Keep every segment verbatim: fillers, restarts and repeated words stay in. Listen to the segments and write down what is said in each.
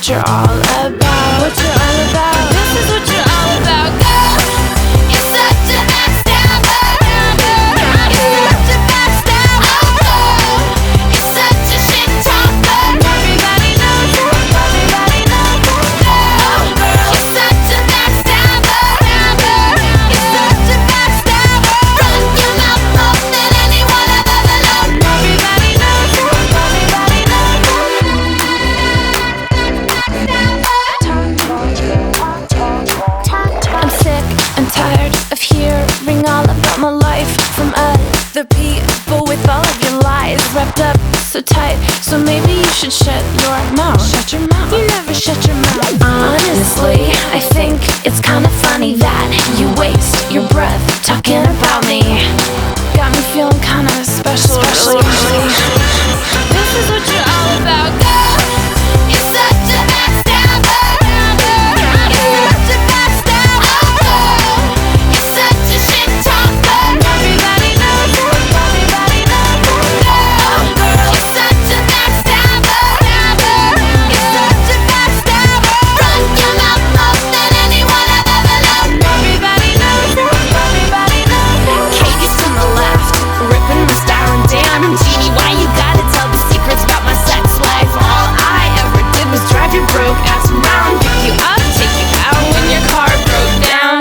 what you're all about. What you're all about. This is what you're all about. Girl, you're such a backstabber. You're such a backstabber. Oh, you're such a shit talker. Everybody knows you. Everybody knows you. Oh, girl, you're such a backstabber. You're such a backstabber. Run your mouth more than anyone I've ever known. Everybody knows you. Everybody knows you. I'm sick and tired of hearing all about my life from other people with all of your lies wrapped up so tight. So maybe you should shut your mouth. Shut your mouth. You never shut your mouth. Honestly, I think it's kind of funny that you waste your breath talking about me. Got me feeling kind of special, really. This is what you're all about, girl. You're such a backstabber. You're such a backstabber. Oh, you're such a shit talker. Everybody knows you. Everybody knows you. Oh, girl, you're such a backstabber. You're such a backstabber. Run your mouth more than anyone I've ever known. Everybody knows you. Everybody knows you. Cake is to the left, ripping the styling down. And Jeannie, why you gotta tell the secrets about my sex life? All I ever did was drive your broke ass around, pick you up, take you out when your car broke down.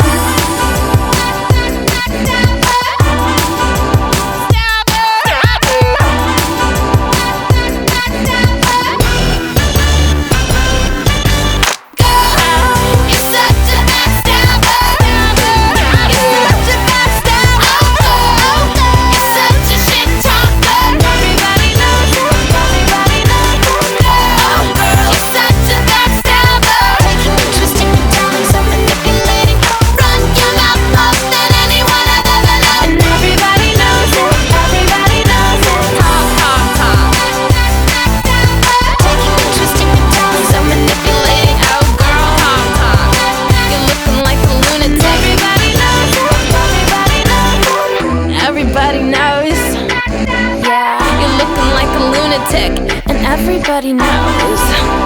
You're such a backstabber. You're such a backstabber. Oh, you're such a shit talker. Everybody knows you. Everybody knows you. Oh, girl, you're such a backstabber. Taking me, twisting me down, so manipulating. Run your mouth more than anyone I've ever known. And everybody knows it. Everybody knows it. Talk, talk, talk. Taking me, twisting me down, so manipulating. Oh, girl, talk, talk. You're looking like a lunatic. Everybody knows it. Everybody knows. Everybody knows. Yeah, you're looking like a lunatic, and everybody knows.